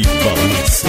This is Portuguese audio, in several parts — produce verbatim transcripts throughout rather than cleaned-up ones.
Balance.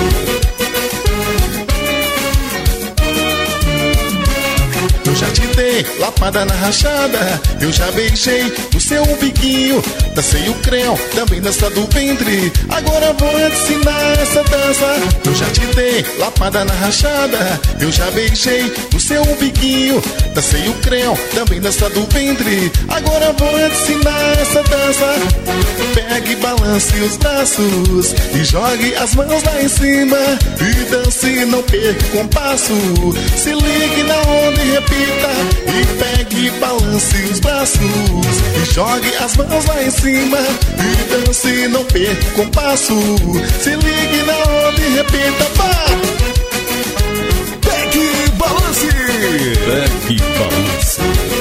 Eu já te dei lapada na rachada, eu já beijei o seu umbiguinho, dancei o creu, também dança do ventre. Agora vou te ensinar essa dança. Eu já te dei lapada na rachada, eu já beijei o seu umbiguinho, dancei o creu, também dança do ventre. Agora vou te ensinar essa dança. Pegue e balance os braços e jogue as mãos lá em cima e dance, não perca o compasso. Se ligue na onda e repita. E pegue e balance os braços e jogue as mãos lá em cima e dance, não perca o compasso. Se ligue na onda e repita. Pá! Pegue e balance. Pegue e balance.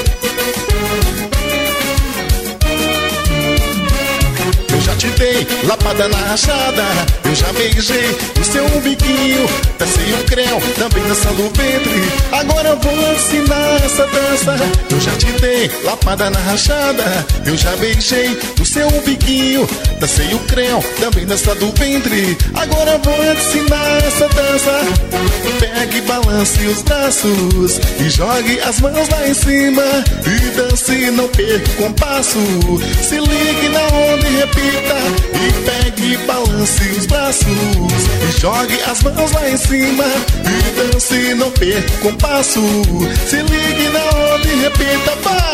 Eu já te dei lapada na rachada, eu já beijei o seu umbiguinho, dancei o creu, também dançando o ventre. Agora eu vou ensinar essa dança. Eu já te dei lapada na rachada, eu já beijei o seu umbiguinho, dancei o creu, também dançando o ventre. Agora eu vou ensinar essa dança. Pegue e balance os braços e jogue as mãos lá em cima e dance, não perca o compasso. Se ligue na onda e repita. E pegue e balance os braços e jogue as mãos lá em cima e dance, não perca o compasso. Se ligue na onda e repita. Pá!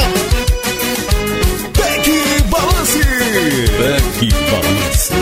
Pegue e balance. Pegue e balance.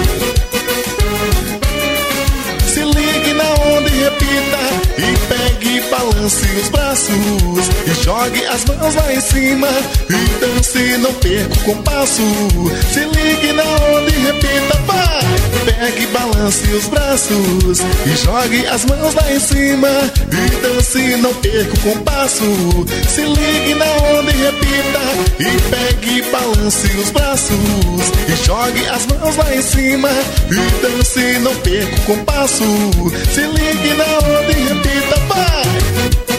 Se ligue na onda e repita. E pegue e balance os braços e jogue as mãos lá em cima e dance, não perca o compasso. Se ligue na onda e repita. Pá! Pegue e balance os braços e jogue as mãos lá em cima e dance, não perca o compasso. Se ligue na onda e repita. E pegue e balance os braços e jogue as mãos lá em cima e dance, não perca o compasso. Se ligue na onda e repita. Pá!